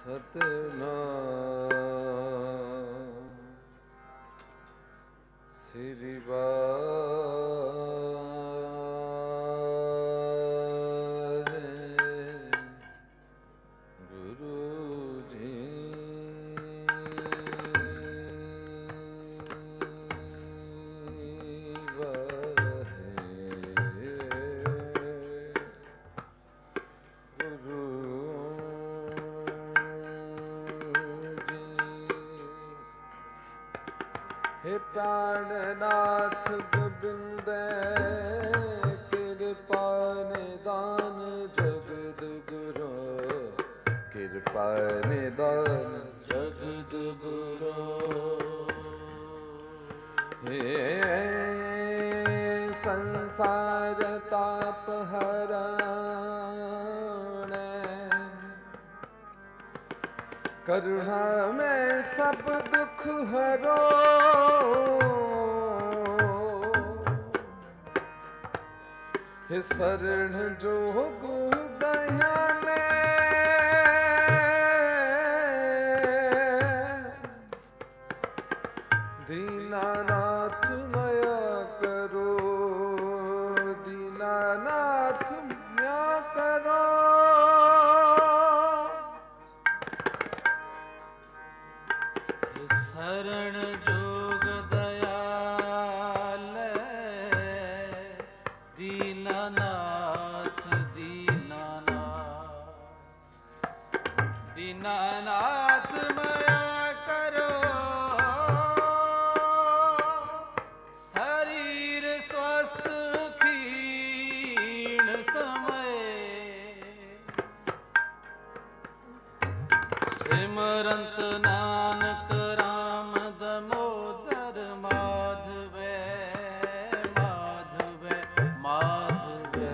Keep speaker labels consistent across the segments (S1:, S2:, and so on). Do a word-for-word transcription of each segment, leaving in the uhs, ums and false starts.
S1: ਸਤਿਨਾਮ ਸ੍ਰੀ ਵਾਹਿਗੁਰੂ ਜੀ। हे प्राणनाथ गोबिंदे कृपा निदान जगद गुरु, कृपा निदान जगद गुरु। हे संसार ताप हरण, करुणा में सब दुख हरो। हे शरण जोग दया में दीनानाथ मया करो, दीनानाथ मया करो।
S2: शरण जोग दयाल दीनानाथ, दीनानाथ दीनानाथ मया करो। शरीर स्वस्थ क्षीण समय, सिमरंत नानक राम दमोदर माधवे, माधवे माधवे।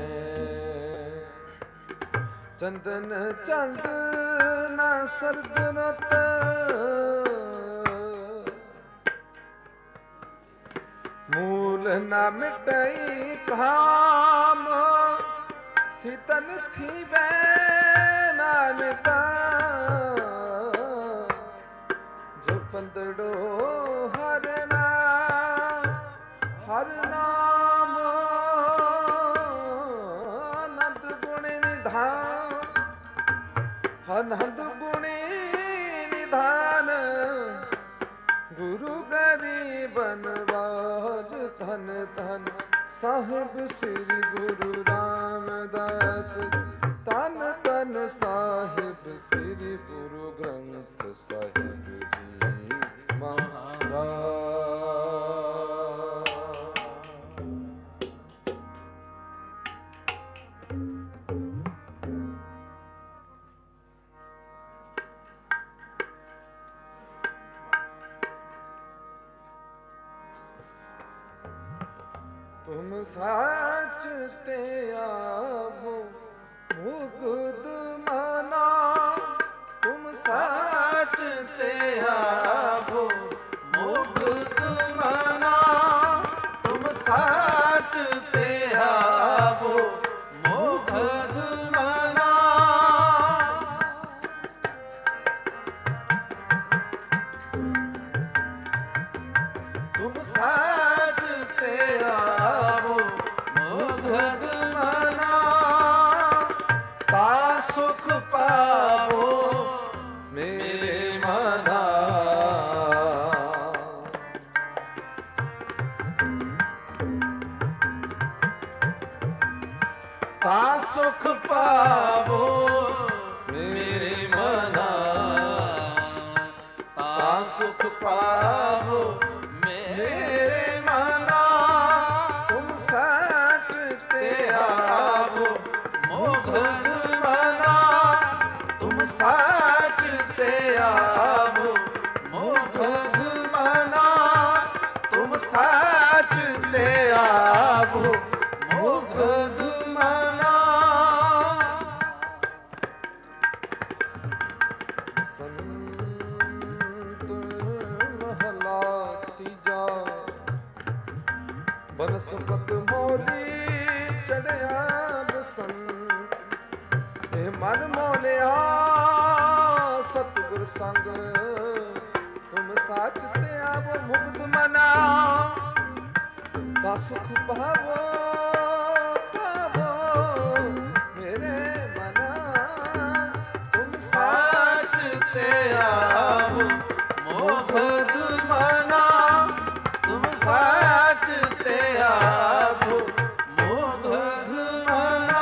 S1: चंदन चंदन सरदनत, मूल न मिटई काम। सीतन थी वे नानका, जो पंदड़ो हर नाम, हर नाम आनंद गुण निधान, आनंद गुणी निधान। गुरु गरीबन बाज धन धन, साहिब श्री गुरु रामदास। तन तन साहिब श्री गुरु ग्रंथ साहिब जी महाराज। तुम साच ते आवो मुकुद माना, तुम साच ते आवो मुकुद माना। तुम साच ते आवो मुकुद माना। तुम साच ते आवो मुकुद माना। ता सुख पावो मेरे मना। ता सुख पावो मेरे मना। ता सुख पावो मेरे मना। तुम साच ते आवो मुकुद माना। तुम साच ते आवो मुकुद माना। तुम साच ते आवो मुकुद माना। संत महला तीजा, बनस्पत मौली चढ़िया बसंत। हे मन मौलिया सत ਸੰਗ ਤੁਮ ਸਾਚ ਤੇ ਆਵੋ ਮੁਕਤ ਮਨਾ ਤਾ ਸੁਖ ਪਾਵੋ ਪਾਵੋ ਮੇਰੇ ਮਨਾ ਤੁਮ
S2: ਸਾਚ ਤੇ ਆਵੋ ਮੁਕਤ ਮਨਾ ਤੁਮ ਸਾਚ ਤੇ ਆਵੋ ਮੁਕਤ ਮਨਾ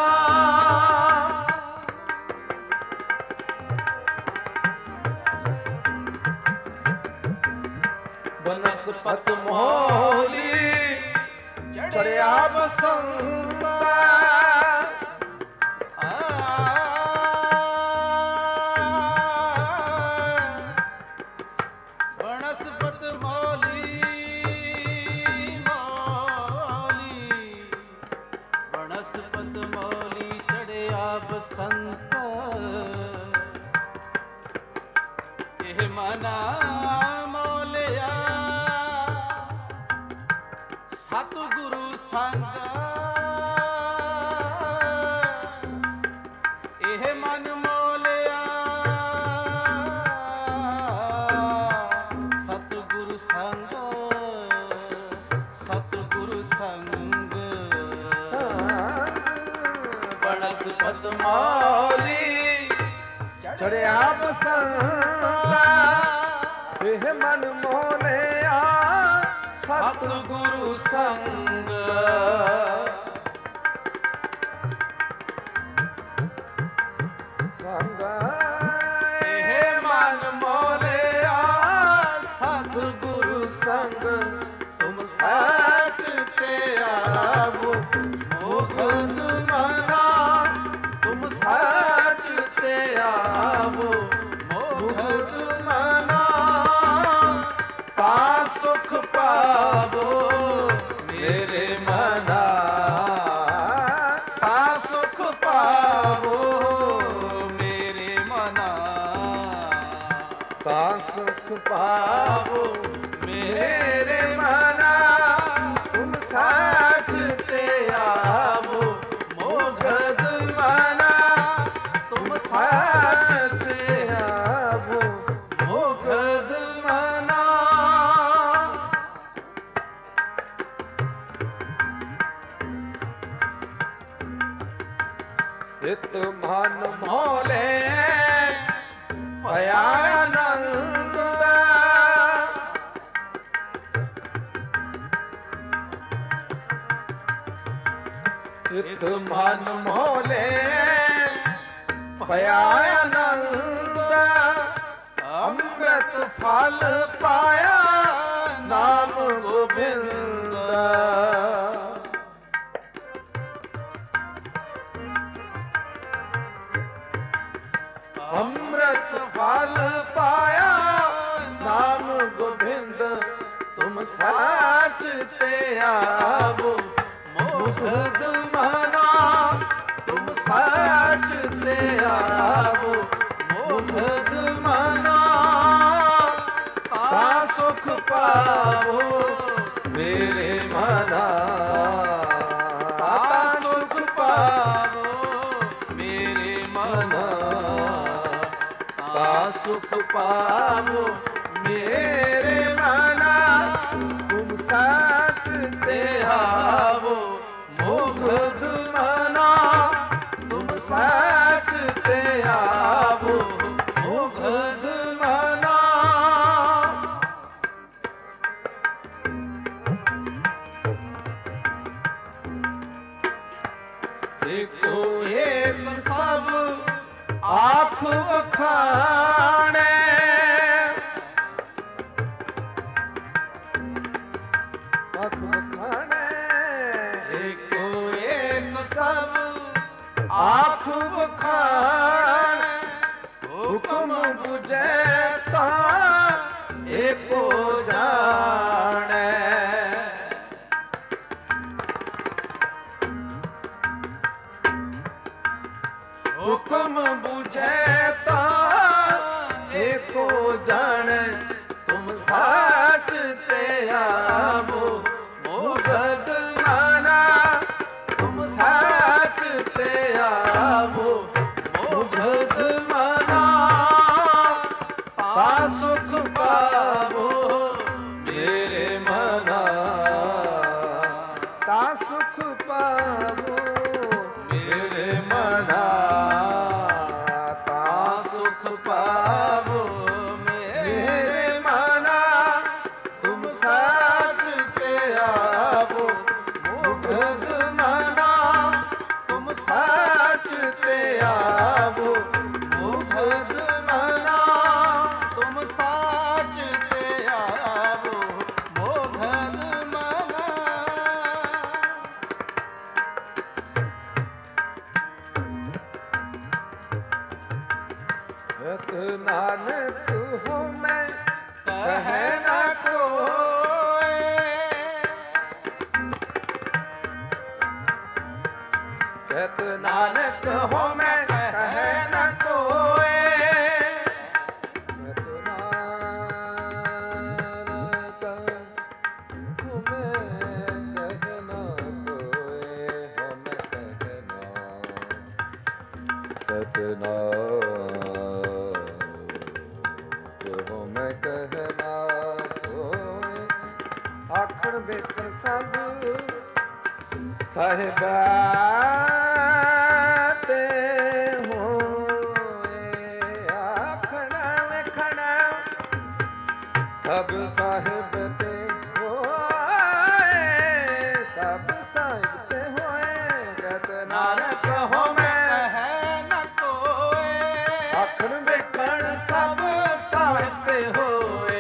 S1: ਬਨਸਪਤ ਮੋਲੀ ਚੜਿਆ ਬਸੰਤ
S2: ਬਨਸਪਤ ਮੋਲੀ ਮੋਲੀ ਬਨਸਪਤ ਮੋਲੀ ਚੜਿਆ ਬਸੰਤ ਇਹ ਮਨਾ ਮੋਲਿਆ ਸਤਿਗੁਰੂ ਸੰਗ ਇਹ ਮਨ ਮੋਲਿਆ ਸਤਿਗੁਰੂ ਸੰਗ ਸਤਿਗੁਰੂ ਸੰਗ
S1: ਬਨਸਪਤ ਮੋਲੀ ਚੜਿਆ ਬਸੰਤ ਇਹ ਮਨ ਮੋਲਿਆ
S2: ਸਤਿਗੁਰੂ ਸੰਗ
S1: ਸੰਗ
S2: ਇਹ ਮਨ ਮੋਲਿਆ ਸਤਿਗੁਰੂ ਸੰਗ ਤੁਮ ਸੱਚ ਤੇ ਆਵੋ ਮੁਕਤ ਮਨਾ ਤੁਮ ਸੱਚ ਤੇ ਆਵੋ ਮੁਕਤ ਮਨਾ
S1: ਤਾ ਸੁਖ ਪਾਵੋ ਮੇਰੇ ਮਨਾ
S2: ਤਾ ਸੁਖ ਪਾਵੋ ਮੇਰੇ ਮਨਾ
S1: ਤਾ ਸੁਖ ਪਾਵੋ
S2: ਮੇਰੇ ਮਨਾ
S1: ਤੁਮ
S2: ਸਾਚ ਤੇ ਆਵੋ ਮੁਕਤ ਮਨਾ ਤੁਮ ਸਾਚ ਤੇ
S1: ਆਵੋ
S2: ਮੁਕਤ ਮਨਾ
S1: ਇਤ ਮਨ ਮੋਲੇ ਭਇਆ ਆਨੰਦ ਇਤ ਮਨ ਮੋਲੇ ਭਇਆ ਆਨੰਦ ਅੰਮ੍ਰਿਤ ਫਲ ਪਾਇਆ ਨਾਮ ਗੋਬਿੰਦ ਅੰਮ੍ਰਿਤ ਫਲ ਪਾਇਆ ਨਾਮ ਗੋਬਿੰਦ ਤੁਮ ਸਾਚ ਤੇ ਆਵੋ ਮੁਕਤ ਮਨਾ ਤੁਮ ਸਾਚ ਤੇ ਆਵੋ ਮੁਕਤ ਮਨਾ ਤਾ ਸੁਖ ਪਾਵੋ ਮੇਰੇ ਮਨਾ ਤਾ ਸੁਖ ਪਾਵੋ
S2: ਮੇਰੇ ਮਨਾ
S1: ਤਾ ਸੁਖ ਪਾਵੋ ਮੇਰੇ ਮਨਾ ਤੁਮ ਸਾਚ ਤੇ ਆਵੋ ਮੁਕਤ ਮਨਾ
S2: ਤੁਮ ਸਾਚ ਤੇ ਆਵੋ ਮੁਕਤ ਮਨਾ
S1: ਦੇਖੋ ਏਕ ਸਭ ਆਖ ਵਖਾਣੇ ਆਖ ਵਖਾਣੇ
S2: ਏਕੋ ਏਕ ਸਭ
S1: ਆਖ ਵਖਾਣੇ ਹੁਕਮ ਬੁਝੈ ਤਾਂ ਏਕੋ ਜਾਣੈ ਹੁਕਮ ਬੁਝੈ ਤਾਂ ਏਕੋ ਜਾਣੈ ਤੁਮ ਸਾਚ ਤੇ ਆਵੋ ਮੁਕਤ ਮਨਾ ਤੁਮ ਸਾਚ ਤੇ ਆਵੋ ਮੁਕਤ ਮਨਾ
S2: ਤਾਂ ਸੁਖ ਪਾਵੋ ਮੇਰੇ ਮਨਾ
S1: ਤਾਂ ਸੁਖ ਪਾਵੋ
S2: ਮੇਰੇ ਮਨਾ ਤਾਂ ਸੁਖ ਪਾਵੋ ਮੇਰੇ ਮਨਾ ਤੁਮ ਸਾਚ ਤੇ ਆਵੋ ਮੁਗਧ ਮਨਾ ਤੁਮ ਸਾਚ ਤੇ ਆਵੋ ਮੁਗਧ ਮਨਾ ਤੁਮ ਸਾਚ ਤੇ ਆਵੋ ਮੁਗਧ ਮਨਾ
S1: ਰਤ ਨਾਨਕ ਹੋ ਮੈਂ
S2: ਕਹੈ ਨਾ ਕੋਇ
S1: ਰਤ ਨਾਨਕ ਹੋ ਮੈਂ
S2: ਕਹੈ ਨਾ ਕੋਇ
S1: ਰਤ ਨਾਨਕ ਹੋ ਮੈਂ ਕਹਿਣਾ ਕੋਏ ਹੋ ਮੈਂ ਕਹਿਣਾ ਰਤ ਨਾਨਕ ਹੋ ਮੈਂ ਕਹਿਣਾ ਕੋਏ ਆਖਣ ਵੇਖਣ ਸਭ ਸਾਹਿਬਾ ਤੇ ਹੋਏ ਆਖਣਾ ਵੇਖਣਾ ਸਭ ਸਾਹਿਬ ਤੇ ਹੋਏ ਸਭ ਸਾਹਿਬ ਤੇ ਹੋਏ ਰਤ ਨਾਨਕ ਹੋ ਮੈਂ
S2: ਕਹੈ ਨਾ ਕੋਇ
S1: ਆਖਣ ਵੇਖਣ
S2: ਸਭ ਸਾਹਿਬ ਤੇ ਹੋਏ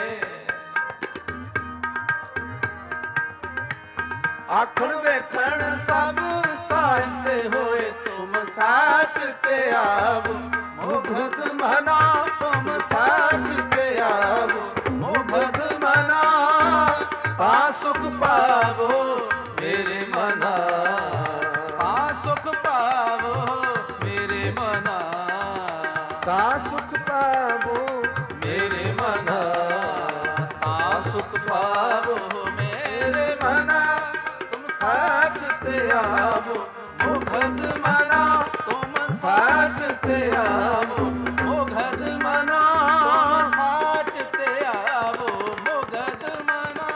S1: ਆਖਣ ਵੇਖਣ
S2: ਸਭ ਸਾਹਿਬ ਤੇ ਹੋਏ ਤੁਮ ਸਾਚ ਤੇ ਆਵੋ ਮੁਗਧ ਮਨਾ ਤੁਮ ਸਾਚ ਤੇ ਆਵੋ ਮੁਗਧ ਮਨਾ ਤਾਂ ਸੁਖ ਪਾਵੋ ਮੇਰੇ ਮਨਾ ਤਾਂ ਸੁਖ ਪਾਵੋ ਮੇਰੇ ਮਨਾ
S1: ਤਾਂ ਸੁਖ ਪਾਵੋ
S2: ਮੇਰੇ ਮਨਾ ਤਾਂ ਸੁਖ ਪਾਵੋ ਮੇਰੇ ਮਨਾ ਤੁਮ ਸਾਚ ਤੇ ਆਵੋ ਮੁਗਧ ਮਨਾ ਤੁਮ ਸਾਚ ਤੇ ਆਵੋ ਮੁਗਧ ਮਨਾ ਤੁਮ ਸਾਚ ਤੇ ਆਵੋ ਮੁਗਧ ਮਨਾ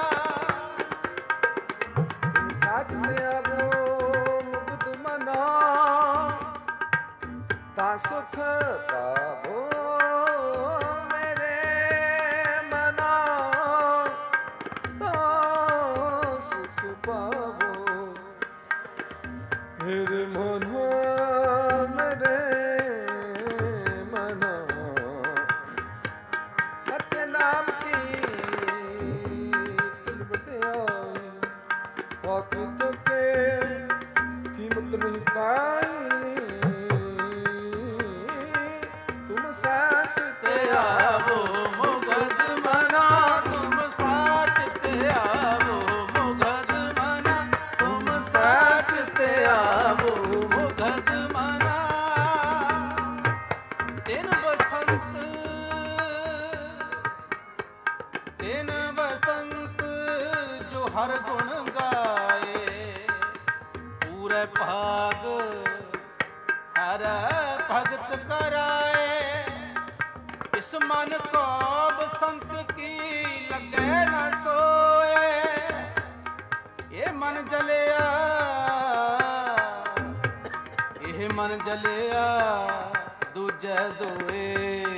S1: ਤੁਮ ਸਾਚ ਤੇ ਆਵੋ ਮੁਕਤ ਮਨਾ ਤਾਂ ਸੁਖ ਪਾਵੋ ਮੇਰੇ ਮਨਾ ਤਾਂ ਸੁਖ ਪਾਵੋ ਮੇਰੇ ਮਨਾ ਮੇਰੇ ਮਨਾ ਸੱਚੇ ਨਾਮ ਕੀ ਤਿਲ ਵਡਿਆਈ ਬਾਕੀ ਤੋਂ ਕੇ ਕੀਮਤ ਨਹੀਂ ਪਾਈ ਤੁਮ ਸਾਚ
S2: ਤੇ ਆਵੋ ਮੁਗਧ ਮਨਾ ਤੁਮ ਸਾਚ ਤੇ ਆਵੋ ਮੁਗਧ ਮਨਾ ਤੁਮ ਸਾਚ ਤੇ ਆਵੋ ਮੁਗਧ ਮਨਾ ਤਿਨ ਬਸੰਤ ਤਿਨ ਬਸੰਤ ਜੋ ਹਰ ਗੁਣ ਗਾਏ ਪੂਰੇ ਭਾਗ ਹਰ ਭਗਤ ਕਰਾਏ ਇਸ ਮਨ ਕੋ ਬਸੰਤ ਕੀ ਲੱਗੇ ਨਾ ਸੋਏ ਇਹ ਮਨ ਜਲਿਆ ਇਹ ਮਨ ਜਲਿਆ ਦੂਜੇ ਦੋਏ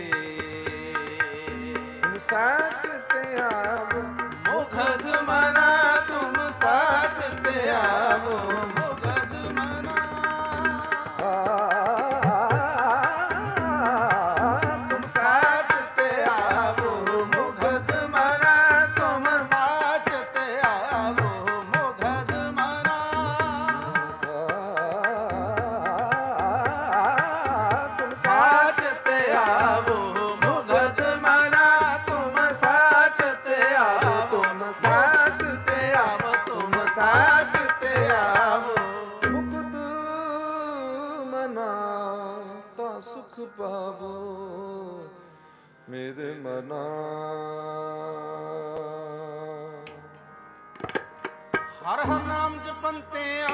S1: ਤੁਮ ਸਾਚ ਤੇ ਆਵੋ
S2: ਮੁਗਧ ਮਨਾ ਤੁਮ ਸਾਚ ਤੇ ਆਵੋ ਮੁਗਧ ਮਨਾ ਤੁਮ ਸਾਚ ਤੇ ਆਵੋ ਮੁਗਧ ਮਨਾ ਤੁਮ ਸਾਚ ਤੇ ਆਵੋ ਮੁਗਧ ਮਨਾ
S1: ਤੁਮ
S2: ਸਾਚ ਤੇ ਆਵੋ ਮੁਗਧ ਮਨਾ ਤੁਮ ਸਾਚ ਤੇ ਆਵੋ
S1: ਤੁਮ ਸਾਚ
S2: ਤੇ ਆਵੋ ਤੁਮ ਸਾਚ ਤੇ ਆਵੋ
S1: ਮੁਕਤ ਮਨਾ ਤਾਂ ਸੁਖ ਪਾਵੋ ਮੇਰੇ ਮਨਾ
S2: ਹਰ ਹਰ ਨਾਮ ਜਪੰਤਿਆ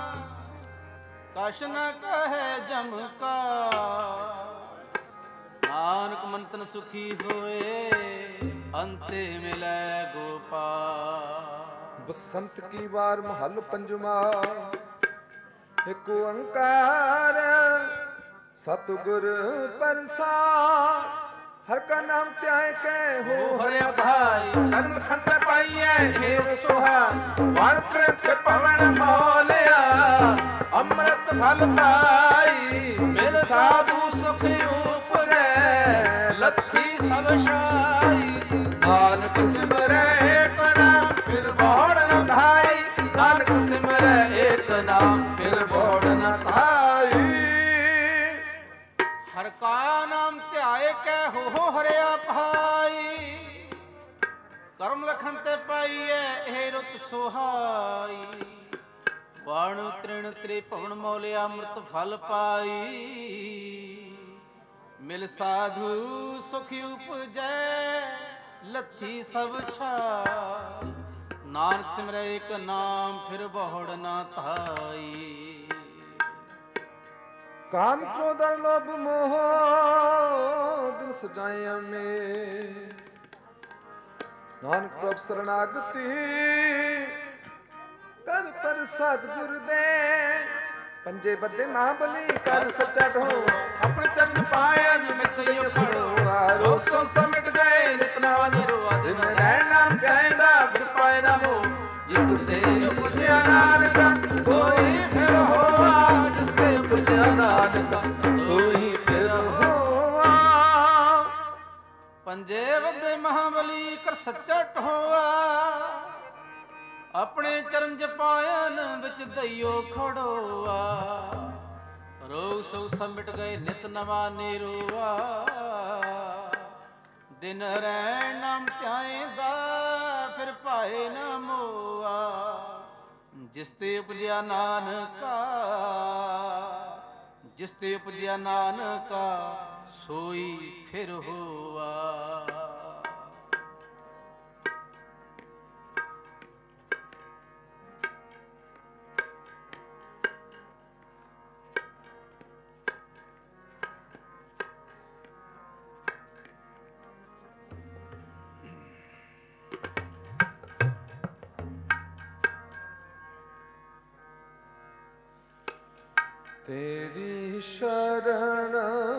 S2: ਕਛ ਨ ਕਹੈ ਜਮ ਕਾ ਨਾਨਕ ਮੰਤਨ ਸੁਖੀ ਹੋਏ, ਅੰਤੇ ਮਿਲੈ ਗੋਪਾਲ।
S1: ਬਸੰਤ ਕੀ ਵਾਰ ਮਹੱਲ ਪੰਜਵਾ। ਇੱਕ ਓੰਕਾਰ ਸਤਿਗੁਰ ਪ੍ਰਸਾਦ। ਹਰ ਕਾ ਨਾਮ ਧਿਆਏ ਕੈ ਹੋ
S2: ਹਰਿਆ ਭਾਈ, ਕਰਮ ਖੰਤ ਪਾਈਐ ਹੇਰ ਸੁਹਾ। ਵਣ ਤ੍ਰਿਤ ਪਵਨ ਮੋਲਿਆ, ਅੰਮ੍ਰਿਤ ਫਲ ਪਾਈ। ਮਿਲ ਸਾਧੂ ਸੁਖ ਉਪਜੈ, ਲੱਥੀ ਸਭ ਛਾਈ। ਨਾਨਕ ਸਿਮਰੈ ਏਕ ਨਾਮ, ਫਿਰ ਬੋੜ ਨ ਧਾਈ। ਨਾਨਕ ਸਿਮਰੈ ਏਕ ਨਾਮ, ਫਿਰ ਬੋੜ ਨ ਧਾਈ। ਹਰ ਕਾ ਨਾਮ ਧਿਆਏ ਕੈ ਹੋ ਹਰਿਆ ਭਾਈ। ਕਰਮ ਲਖਨ ਤੇ ਪਾਈਐ ਇਹ ਰੁਤ ਸੁਹਾਈ। ਵਣ ਤ੍ਰਿਣ ਤ੍ਰੇ ਭਵਨ ਮੌਲਿਆ, ਅੰਮ੍ਰਿਤ ਫਲ ਪਾਈ। ਮਿਲ ਸਾਧੂ ਸੁਖ ਉਪਜੈ, ਲੱਥੀ ਸਭ ਛਾਈ। ਨਾਨਕ ਸਿਮਰੈ ਏਕ ਨਾਮ, ਫਿਰ ਬਹੁੜ ਨਾ ਧਾਈ।
S1: ਕਾਮ ਕ੍ਰੋਧ ਅਰ ਲੋਭ ਮੋਹ ਬਿਨ ਸਜਾਏ ਮੇ। ਨਾਨਕ ਪ੍ਰਭ ਸਰਣਾਗਤੀ, ਕਰ ਪਰ ਸਤਿਗੁਰ ਦੇ। ਪੰਜੇ ਬੱਦੇ ਮਹਾਬਲੀ, ਕਰ ਸੱਚਾ ਢੋ।
S2: ਆਪਣੇ ਚਰਨ ਪਾਇਆ ਨਿਮਿਤ ਯੋ ਖੜੋ। ਰੋਗ ਸੋ ਸਮਿਟ ਗਏ, ਨਿਤ ਨਵਾ ਨਿਰੋਆ। ਦਿਨ ਰਹਿਣ ਨਾਮ ਕਹਿੰਦਾ, ਫਿਰ ਪਾਏ ਨਾ ਮੋ। ਜਿਸ ਤੇ ਉਪਜਿਆ ਨਾਨਕ, ਸੋਈ ਫਿਰ ਹੋਆ। ਜਿਸ ਤੇ ਉਪਜਿਆ ਨਾਨਕ, ਸੋਈ ਫਿਰ ਹੋਆ। ਪੰਜੇ ਬੱਦੇ ਮਹਾਬਲੀ, ਕਰ ਸੱਚਾ ਢੋਆ। ਆਪਣੇ ਚਰਨ ਜਪਾਇਨ, ਵਿੱਚ ਦਈਓ ਖੜੋਆ। ਰੋਗ ਸੋ ਸਮਿਟ ਗਏ, ਨਿਤ ਨਵਾ ਨਿਰੋਆ। ਦਿਨ ਰਹਿਣ ਨਾਮ ਧਿਆਏਂਦਾ, ਫਿਰ ਪਾਏ ਨਾ ਮੋਆ। ਜਿਸ ਤੇ ਉਪਜਿਆ ਨਾਨਕਾ, ਜਿਸ ਤੇ ਉਪਜਿਆ ਨਾਨਕਾ, ਸੋਈ ਫਿਰ ਹੋਆ।
S1: ਤੇਰੀ ਸ਼ਰਨ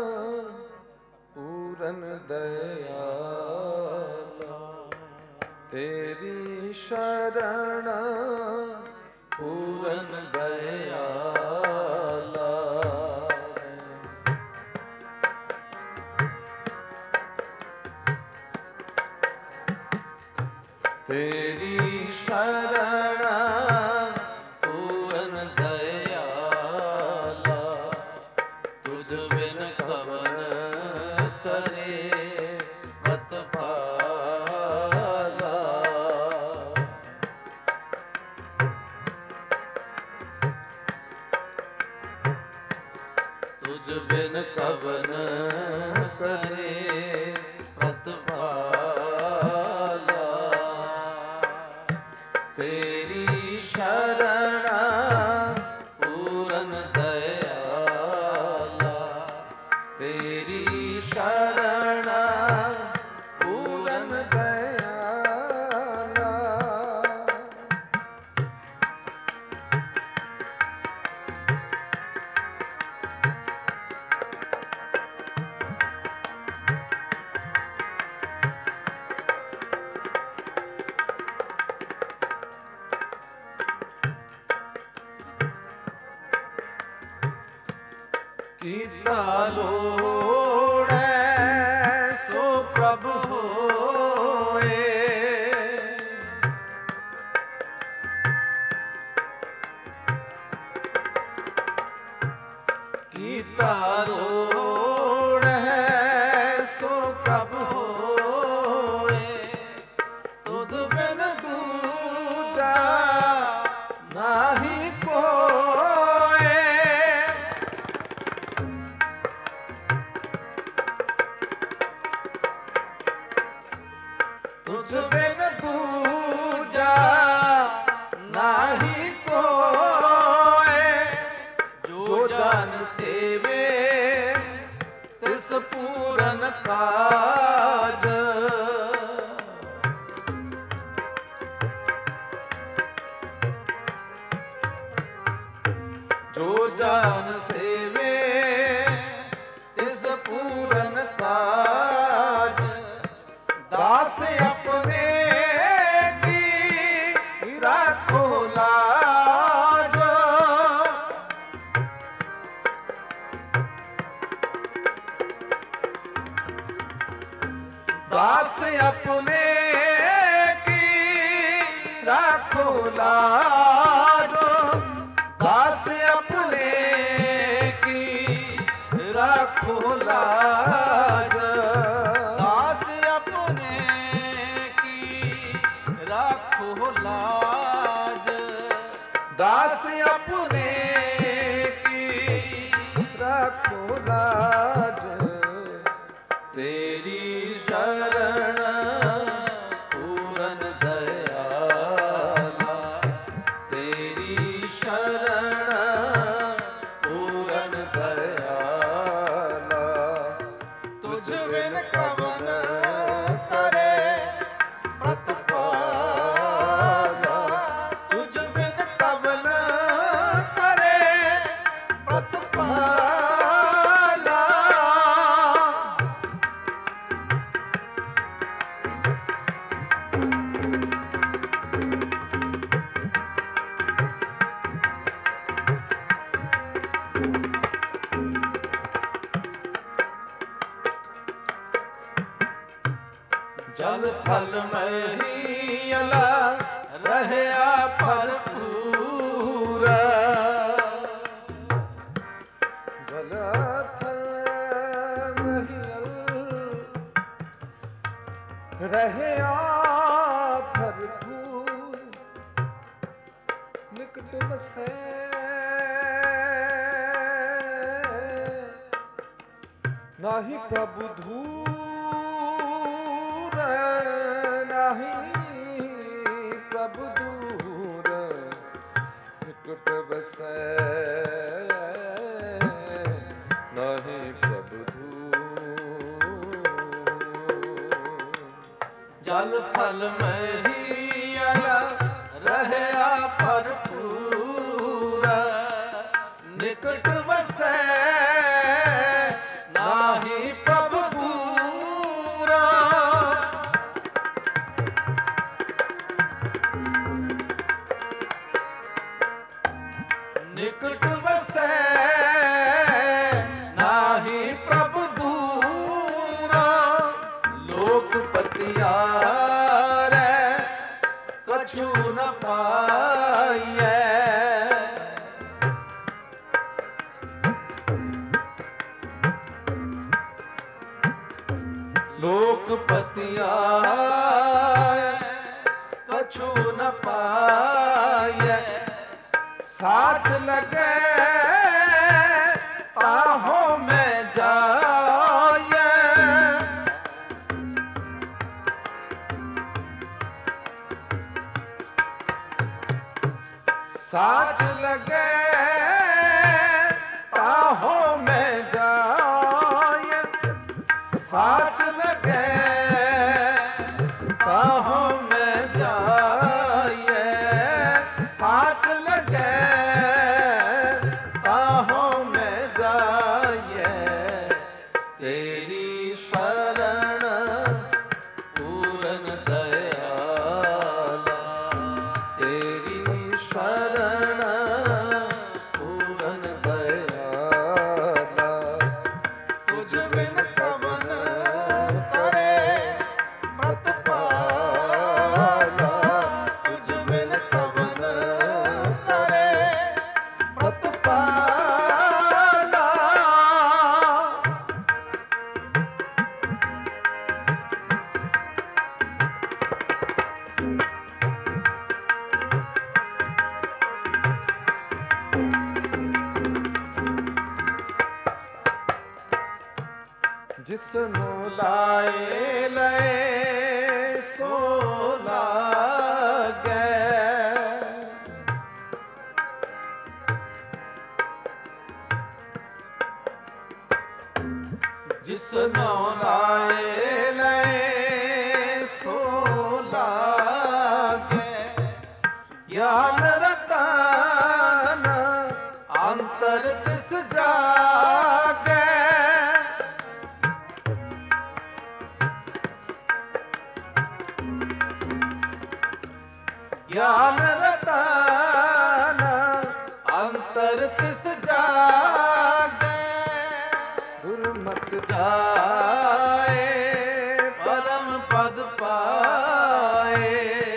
S1: ਪੂਰਨ ਦਇਆਲਾ। ਤੇਰੀ ਸ਼ਰਨ ਪੂਰਨ ਦਇਆਲਾ। ਤੇਰੀ ਸ਼ਰਨ ਪੂਰਨ ਦਇਆਲਾ। ਤੁਝ ਬਿਨ ਕਵਣ ਕਰੇ ਮਤ ਭਾਲਾ। ਤੁਝ ਬਿਨ ਕਵਣ ਕਰੇ ਮਤ ਭਾਲਾ। ਤੇਰੀ ਸ਼ਰਨ ਪੂਰਨ ਦਇਆਲਾ। ਤੇਰੀ ਸ਼ਰਨ ਪੂਰਨ ਦਇਆਲਾ। ਕੀਤਾ ਲੋੜੈ ਸੋ ਪ੍ਰਭ ਹੋਏ। ਕੀਤਾ ਲੋੜੈ ਸੋ ਪ੍ਰਭ ਹੋਏ। ਤੁਧ ਬਿਨ ਦੂਜਾ ਨਾਹੀ ਕੋਇ। ਤੁਝ ਬਿਨ ਦੂਜਾ ਨਾਹੀ ਕੋਇ। ਜੋ ਜਨ ਸੇਵੇ ਤਿਸ ਪੂਰਨ
S2: ਲਾਜ। ਜੋ ਜਨ ਸੇਵੇ ਤਿਸ ਪੂਰਨ ਕਾਜ। ਦਾਸ ਆਪਣੇ ਕੀ ਰਾਖੋ ਲਾਜ। ਦਾਸ ਆਪਣੇ ਕੀ ਰਾਖੋ ਲਾਜ। ਦਾਸ ਆਪਣੇ ਕੀ ਰਾਖੋ ਲਾਜ। ਦਾਸ ਆਪਣੇ ਕੀ ਰਾਖੋ ਲਾਜ। ਦਾਸ ਆਪਣੇ ਕੀ ਰਾਖੋ ਲਾਜ। ਤੇਰੀ ਸ਼ਰਨ ਪੂਰਨ ਦਇਆਲਾ। ਤੇਰੀ ਸ਼ਰਨ ਪੂਰਨ ਦਇਆਲਾ। ਤੁਝ ਬਿਨ ਕਵਨ ਕਰੇ ਪ੍ਰਤਪਾਲਾ। ਤੁਝ ਬਿਨ ਕਵਨ ਕਰੇ ਪ੍ਰਤਪਾਲਾ। ਜਲ ਥਲ ਮਹੀਲਾ ਰਹਿਆ ਭਰਪੂਰ।
S1: ਜਲ ਥਲ ਮਹੀਲ ਰਹਿਆ ਭਰਪੂਰ। ਨਿਕਟ ਵਸੈ ਨਾਹੀ ਪ੍ਰਭੂ ਧੂਰ। ਨਾਹੀ ਪ੍ਰਭੂ ਦੂਰ। ਨਿਕਟ ਵਸੈ ਨਾਹੀ ਪ੍ਰਭੂ ਦੂਰ।
S2: ਜਲ ਥਲ ਮਹੀਲਾ ਰਹਿਆ ਭਰਪੂਰ। ਨਿਕਟ ਵਸੈ ਨਾਹੀ ਪ੍ਰਭੂ ਦੂਰ। ਨਿਕਟ ਵਸੈ ਨਾਹੀ ਪ੍ਰਭੂ ਦੂਰ। ਲੋਕ ਪਤਿਆਰੈ ਕਛੂ ਨ ਪਾਈਐ। ਲੋਕ ਪਤਿਆਰੈ ਕਛੂ ਨ ਪਾਈਐ। ਸਾਥ ਲਗੈ ਤਾਹੋ ਮੈਂ ਜਾਇਐ। ਸਾਥ ਲਗੈ ਤਾਹੋ ਮੈਂ ਜਾਇਐ। ਸਾਥ ਲਗੈ ਤਾਹੋ ਮੈਂ ਜਾਇਐ। ਸਾਥ ਲਗੈ ਤਾਹੋ ਮੈਂ ਜਾਇਐ। ਤੇਰੀ ਸ਼ਰਨ ਪੂਰਨ ਦਇਆਲਾ। ਤੇਰੀ ਸ਼ਰਨ ਪੂਰਨ ਦਇਆਲਾ। ਤੁਝ ਬਿਨ ਕਵਨ ਕਰੇ ਪ੍ਰਤਪਾਲਾ। ਤੁਝ ਬਿਨ ਕਵਨ ਕਰੇ ਪ੍ਰਤਪਾਲਾ।
S1: ਜਿਸ ਨੂੰ ਲਾਏ ਲਏ ਸੋ ਲਾਗੈ।
S2: ਜਿਸ ਨੂੰ ਲਾਏ ਗਿਆਨ ਰਤਨ ਅੰਤਰ ਤਿਸ ਜਾਗੈ
S1: ਦੁਰਮਤ
S2: ਜਾਏ ਪਰਮ ਪਦ ਪਾਏ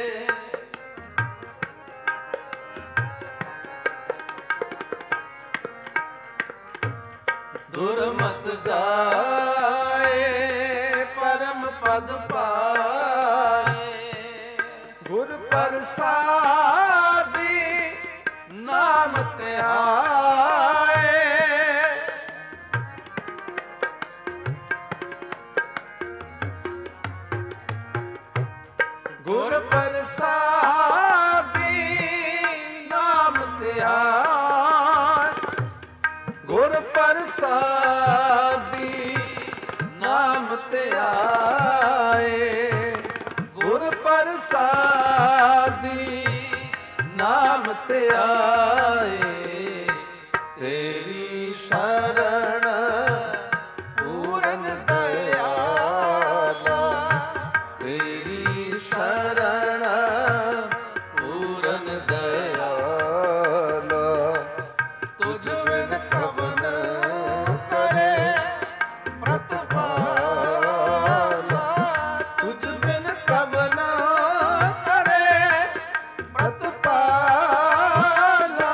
S2: ਦੁਰਮਤ ਜਾਏ ਪਰਮ ਪਦ ਪਾਏ ਗੁਰ ਪ੍ਰਸਾਦੀ ਨਾਮ ਧਿਆਏ ਗੁਰ ਪ੍ਰਸਾਦੀ ਨਾਮ ਧਿਆਏ ਗੁਰ ਪ੍ਰਸਾਦੀ ਨਾਮ ਧਿਆਏ ਗੁਰ ਪ੍ਰਸਾਦੀ ਨਾਮ ਧਿਆਏ ਤੇਰੀ ਸ਼ਰਨ ਪੂਰਨ ਦਇਆਲਾ ਤੇਰੀ ਸ਼ਰਨ ਪੂਰਨ ਦਇਆਲਾ ਤੁਝ ਬਿਨ ਕਵਨ ਕਰੇ ਪ੍ਰਤਪਾਲਾ ਤੁਝ ਬਿਨ ਕਵਨ ਕਰੇ ਪ੍ਰਤਪਾਲਾ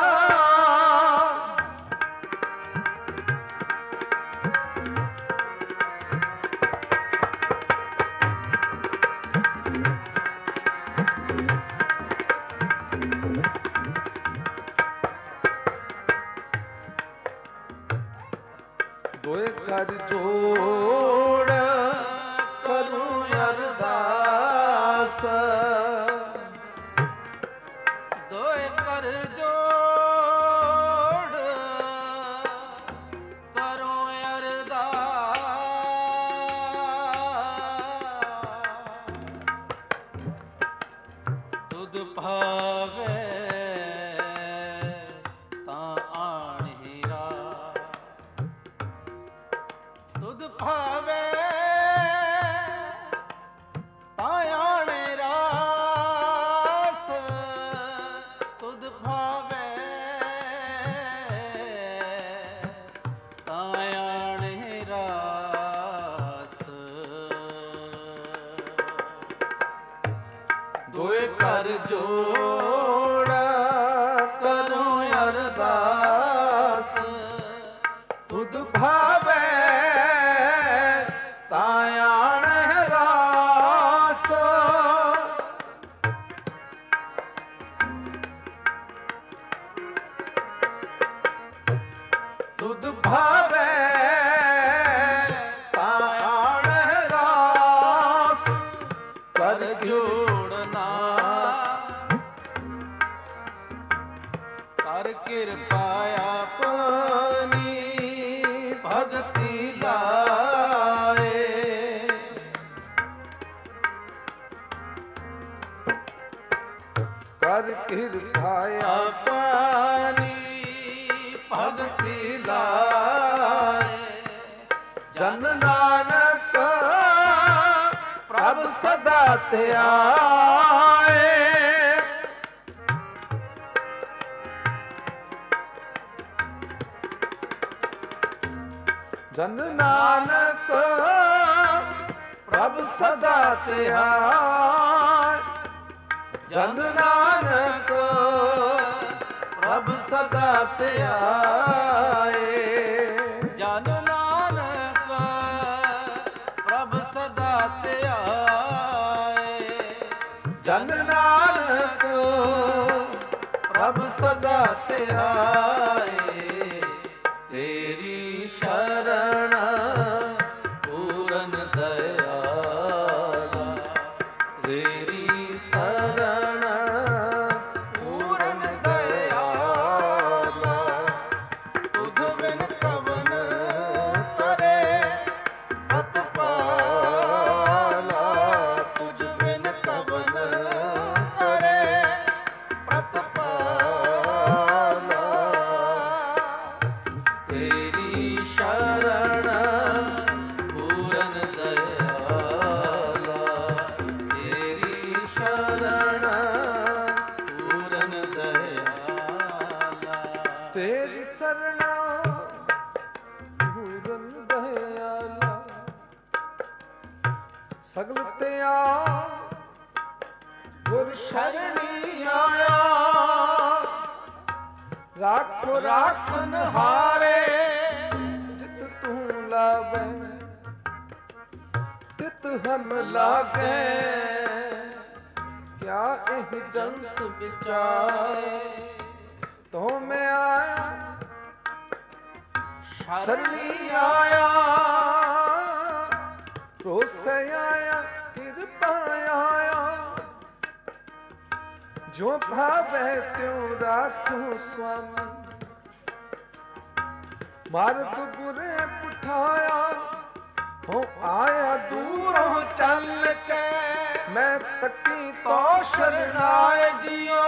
S1: ਦੋਏ ਕਰ ਜੋੜ
S2: ਕਰੂੰ ਅਰਦਾਸ ਦੋਏ ਕਰ ਜੋੜ ਕਰੂੰ ਅਰਦਾਸ ਤੁਧ ਭਾਵੇ ਤਾਂ ਆਣ ਹੀਰਾ ਤੁਧ ਭਾਵੇ ਤਾਂ ਆਣੇ ਰਾਸ ਤੁਧ ਭਾਵੇ ਤਾਂ ਆਣੇ ਰਾਸ ਦੋਏ ਕਰ ਜੋੜ ਕਰੂੰ ਅਰਦਾਸ ਤੁਧ ਭਾਵੇ ਤਾਂ ਆਣੈ ਰਾਸ ਤੁਧ ਭਾਵੇ ਤਾਂ ਆਣੈ ਰਾਸ ਕਰ ਜੋੜਨਾ ਕਰ ਕਿਰਪਾ ਆਪਣੀ ਭਗਤੀ ਲਾਏ
S1: ਕਰ ਕਿਰਪਾ
S2: ਆਪਣੀ ਭਗਤੀ ਲਾਏ ਜਨ ਨਾਨਕ ਪ੍ਰਭ ਸਦਾ ਧਿਆਏ
S1: ਜਨ ਨਾਨਕ
S2: ਪ੍ਰਭ ਸਦਾ ਧਿਆਏ ਜਨ ਨਾਨਕ ਪ੍ਰਭ ਸਦਾ ਧਿਆਏ ਜਨ ਨਾਨਕ ਪ੍ਰਭ ਸਦਾ ਧਿਆਏ ਜਨ ਨਾਨਕ ਪ੍ਰਭ ਸਦਾ ਧਿਆਏ ਤੇਰੀ ਸ਼ਰਨ ਪੂਰਨ ਦਇਆਲਾ ਤੇਰੀ ਸ਼ਰਨ ਪੂਰਨ ਦਇਆਲਾ ਤੁਧ ਬਿਨ ਕਵਨ ਕਰੇ ਪ੍ਰਤਪਾਲਾ ਤੁਝ ਬਿਨ ਕਵਨ ਕਰੇ ਪ੍ਰਤਪਾਲਾ
S1: ਸਗਲ ਤਿਆ ਗੁਰ
S2: ਸ਼ਰਣੀ ਆਇਆ,
S1: ਰਾਖੋ
S2: ਰਾਖਨ ਹਾਰੇ
S1: ਜਿਤ ਤੂੰ ਲਾਵੇ ਤਿਤ ਹਮ ਲਾਗੇ, ਕਿਆ ਇਹ ਜੰਤ
S2: ਵਿਚਾਰੇ।
S1: ਤੋ ਮੈਂ ਆਇਆ
S2: ਸ਼ਰਣੀ ਆਇਆ,
S1: ਰੋਸੇ ਆਇਆ ਕਿਰਪਾ ਆਇਆ, ਜੋ ਭਾਵੇ ਤਿਉ ਰਾਖੋ ਸੁਆਮੀ, ਮਾਰਗ ਬੁਰੇ ਪੁਠਾਇਆ, ਹੋ ਆਇਆ
S2: ਦੂਰੋਂ ਚੱਲ ਕੇ
S1: ਮੈਂ ਤੱਕੀ
S2: ਤੋ
S1: ਤੋ
S2: ਸ਼ਰਨਾਏ ਜੀਓ,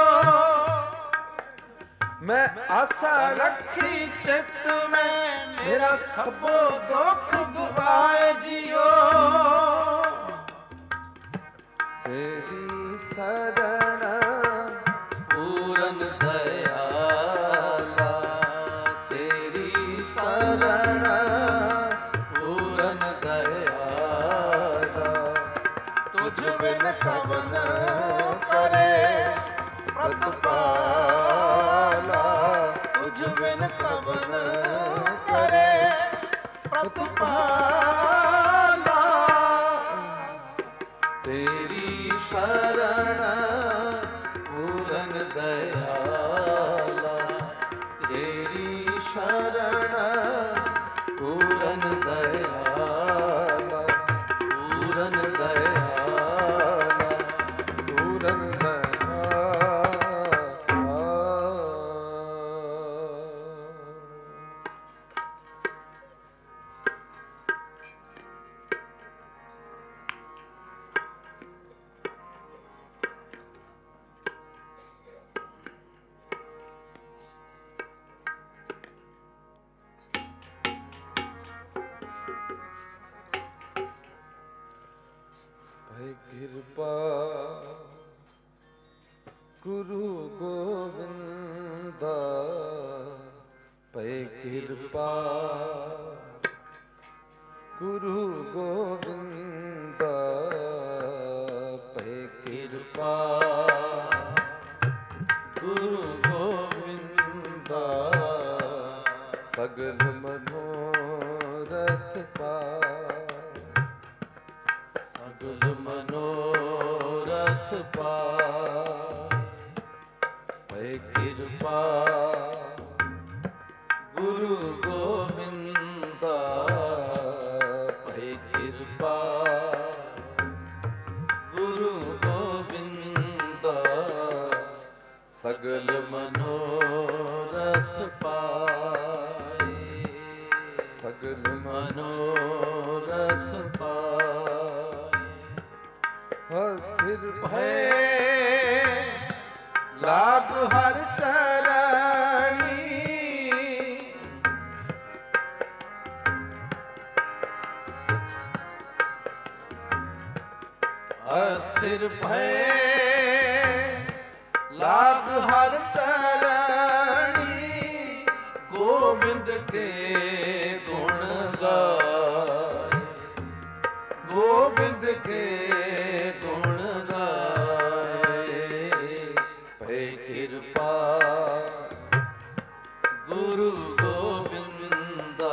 S1: ਮੈਂ ਆਸਾ
S2: ਰੱਖੀ ਚਿਤ ਮੈਂ ਮੇਰਾ ਸਭੋ ਦੁੱਖ ਗਵਾਏ ਜੀਓ।
S1: ਤੇਰੀ ਸਰਣ
S2: ਪੂਰਨ ਦਇਆਲਾ, ਤੇਰੀ ਸਰਣ ਪੂਰਨ ਦਇਆਲਾ, ਤੁਝ ਬਿਨ ਕਵਨ ਕਰੇ ਪ੍ਰਤਪਾਲਾ, ਤੁਝ ਬਿਨ ਕਵਨ ਕਰੇ ਪ੍ਰਤਪਾਲਾ, ਤੇਰੀ ਸ਼ਰਨ ਪੂਰਨ ਦਇਆਲਾ, ਤੇਰੀ ਸ਼ਰਨ ਪੂਰਨ ਦਇਆਲਾ, ਪੂਰਨ ਦਇਆਲਾ,
S1: ਪੂਰਨ ਦਇਆ। ਭਈ ਕਿਰਪਾ ਗੁਰੂ ਗੋਬਿੰਦਾ, ਭਈ ਕਿਰਪਾ ਗੁਰੂ ਗੋਬਿੰਦਾ, ਭਈ ਕਿਰਪਾ
S2: ਗੁਰੂ ਗੋਬਿੰਦਾ,
S1: ਸਗਲ ਮਨੋਰਥ ਪਾਇ,
S2: ਸਗਲ ਮਨੋਰਥ ਪਾਇ, ਭਈ ਕਿਰਪਾ ਗੁਰੂ ਗੋਬਿੰਦਾ, ਭਈ ਕਿਰਪਾ ਗੁਰੂ ਗੋਬਿੰਦਾ,
S1: ਸਗਲ
S2: ਮਨੋਰਥ ਪਾਇ,
S1: ਸਗਲ
S2: ਮਨੋਰਥ ਪਾਇ,
S1: ਅਸਥਿਰ
S2: ਭੈ ਲਾਭ ਹਰ ਚਰਣੀ, ਅਸਥਿਰ ਭੈ ਲਾਭ ਹਰ ਚਰਣੀ, ਗੋਬਿੰਦ ਕੇ ਗੁਣ ਗਾਏ, ਗੋਬਿੰਦ ਕੇ ਗੁਣ ਗਾਏ, ਭੈ ਕਿਰਪਾ ਗੁਰੂ ਗੋਬਿੰਦਾ,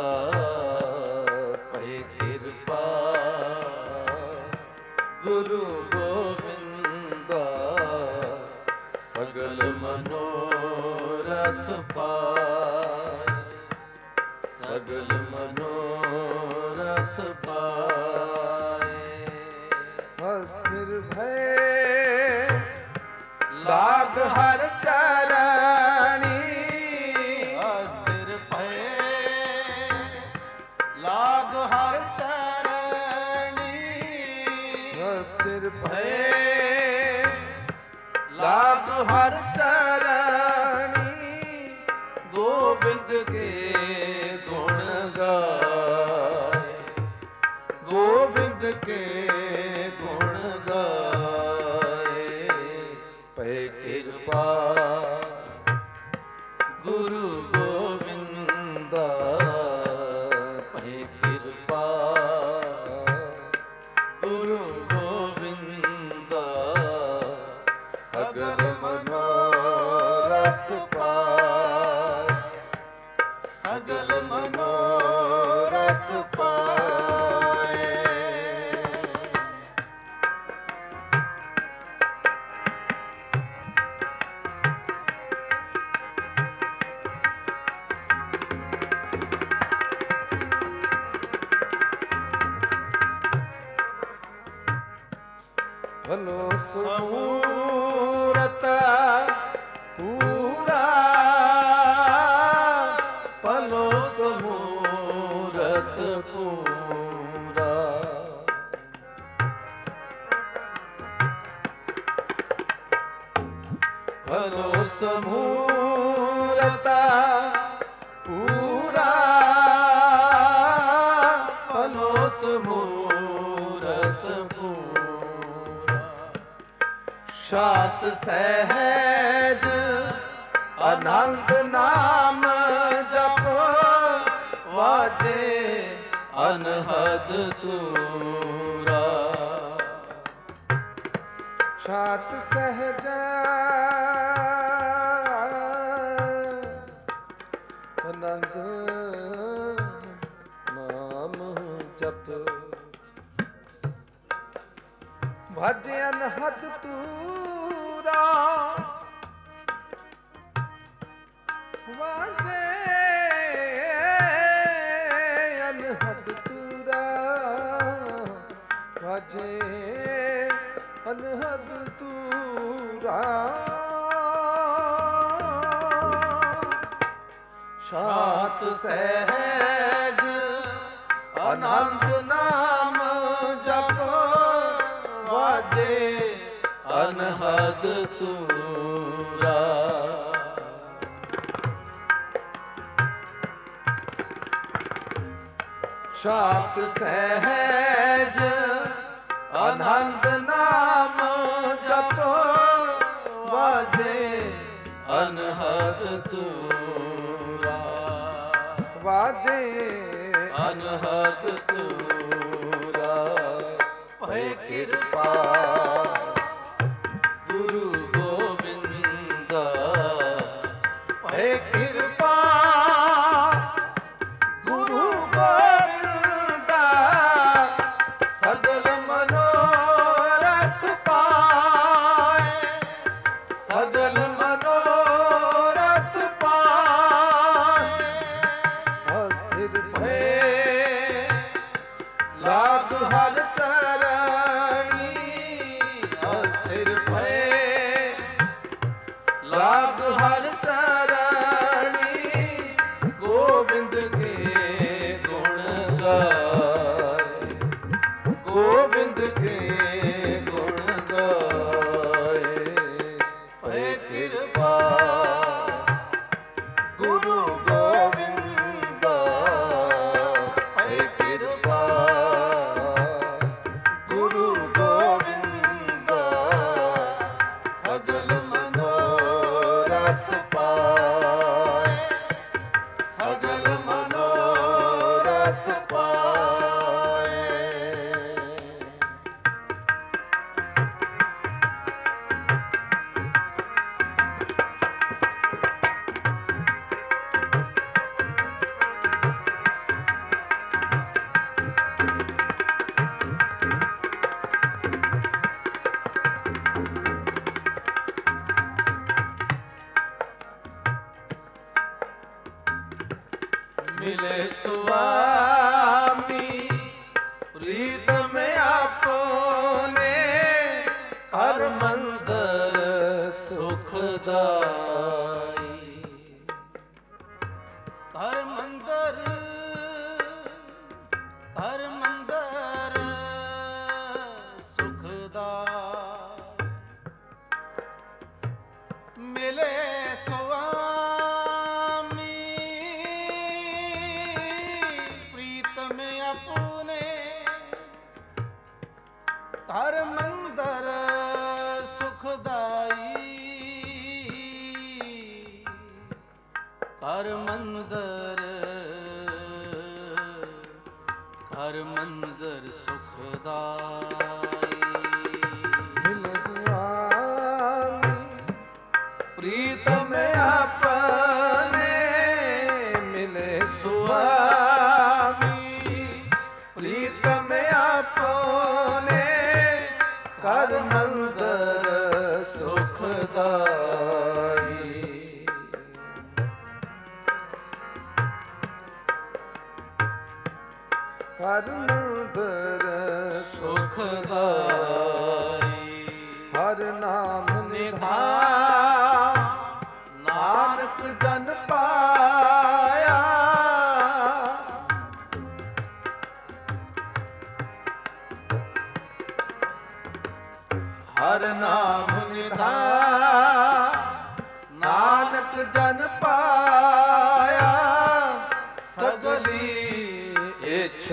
S2: ਭੈ ਕਿਰਪਾ ਗੁਰੂ ਗੋਬਿੰਦਾ, ਸਗਲ ਮਨੋਰਥ ਪਾਇ, ਸਗਲ ਮਨੋਰਥ ਪਾਇ,
S1: ਅਸਥਿਰ ਭੈ
S2: ਲਾਗ ਹਰ ਚਰਣੀ, ਅਸਥਿਰ ਭੈ ਲਾਗ ਹਰ ਚਰਣੀ,
S1: ਅਸਥਿਰ ਭੈ
S2: ਭੈ ਲਾਗ ਹਰ ਚਰਣੀ, ਗੋਬਿੰਦ ਕੇ ਗੁਣ ਗਾਏ, ਗੋਬਿੰਦ ਕੇ ਗੁਣ ਗਾਏ,
S1: ਭੈ
S2: ਕਿਰਪਾ ਗੁਰੂ ਗੋਬਿੰਦਾ, ਭੈ ਕਿਰਪਾ ਗੁਰੂ ਗੋਬਿੰਦਾ ਸਗਲ ਮਨੋਰਥ ਪਾਏ, ਸਗਲ ਮਨੋਰਥ ਪਾਏ।
S1: ਭਲੋ ਸਮੂਰਤ ਪੂਰਾ, ਭਲੋ ਸਮੂਰਤ ਪੂਰਾ। ਭਲੋ ਸਮੂਰਤ ਪੂਰਾ, ਭਲੋ ਸਮੂਰਤ ਪੂਰਾ। ਸ਼ਾਤ ਸਹਿਜ ਆਨੰਦ ਨਾਮ ਜਪ, ਵਾਜੇ ਅਨਹਦ ਤੂਰਾ। ਸ਼ਾਤ ਸਹਿਜ ਆਨੰਦ ਨਾਮ ਜਪ, ਵਾਜੇ ਅਨਹਦ ਤੂਰਾ। ਵਾਜੇ ਅਨਹਦ ਤੂਰਾ, ਵਾਜੇ ਅਨਹਦ ਤੂਰਾ। ਸ਼ਾਤ ਸਹਿਜ ਆਨੰਦ ਨਾਮ ਜਪ, ਵਾਜੇ ਅਨਹਦ ਤੂਰਾ। ਸ਼ਾਤ ਸਹਿਜ ਆਨੰਦ ਨਾਮ ਜਪ, ਵਾਜੇ ਅਨਹਦ ਤੂਰਾ। ਵਾਜੇ ਅਨਹਦ ਤੂਰਾ। ਭਏ ਕਿਰਪਾ ਗੁਰੂ ਗੋਬਿੰਦਾ, ਭਏ ਕਿਰਪਾ ਗੁਰੂ ਗੋਬਿੰਦਾ। ਸਗਲ ਮਨੋਰਥ ਪਾਏ, ਸਗਲ ਮਨੋਰਥ ਪਾਏ। ਅਸਥਿਰ ਭਏ ਲਾਗ ਹਰ ਚਰਣੀ, ਅਸਥਿਰ ਭਏ ਲਾਗ ਹਰ ਚਰਣੀ। ਗੋਬਿੰਦ ਕੇ ਗੁਣ ਗਾਏ, ਗੋਬਿੰਦ ਕੇ ਗੁਣ ਗਾਏ। ਭਏ ਕਿਰਪਾ ਗੁਰੂ ਗੋਬਿੰਦਾ, ਭਏ ਕਿਰਪਾ ਗੁਰੂ ਗੋਬਿੰਦਾ। ਸਗਲ ਮਨੋਰਥ ਪਾਏ, ਸਗਲ ਮਨੋਰਥ ਪਾਏ। ਮਿਲੇ ਸੁਆਮੀ ਪ੍ਰੀਤਮ ਆਪਨੇ, ਹਰ ਮੰਦਰ ਸੁਖਦਾਈ। ਹਰ ਮੰਦਰ, ਹਰ ਮੰਦਰ ਸੁਖਦਾਈ। ਮਿਲੇ ਸੁਆਮੀ ਪ੍ਰੀਤਮ ਆਪਨੇ, ਹਰ ਮੰਦਰ ਸੁਖਦਾਈ। ਹਰ ਮੰਦਰ, ਹਰ ਮੰਦਰ ਸੁਖਦਾਈ।
S2: ਕਰ ਮੰਦਰ ਸੁਖਦਾਈ।
S1: ਕਰ ਮੰਦਰ
S2: ਸੁਖਦਾਈ।
S1: ਹਰ ਨਾਮ
S2: ਨਿਧਾਨ ਨਾਨਕ ਜਨ ਪਾਇਆ। ਹਰ ਨਾਮ ਨਿਧਾਨ ਨਾਨਕ ਜਨ ਪਾਇਆ। ਸਗਲੀ ਇਛ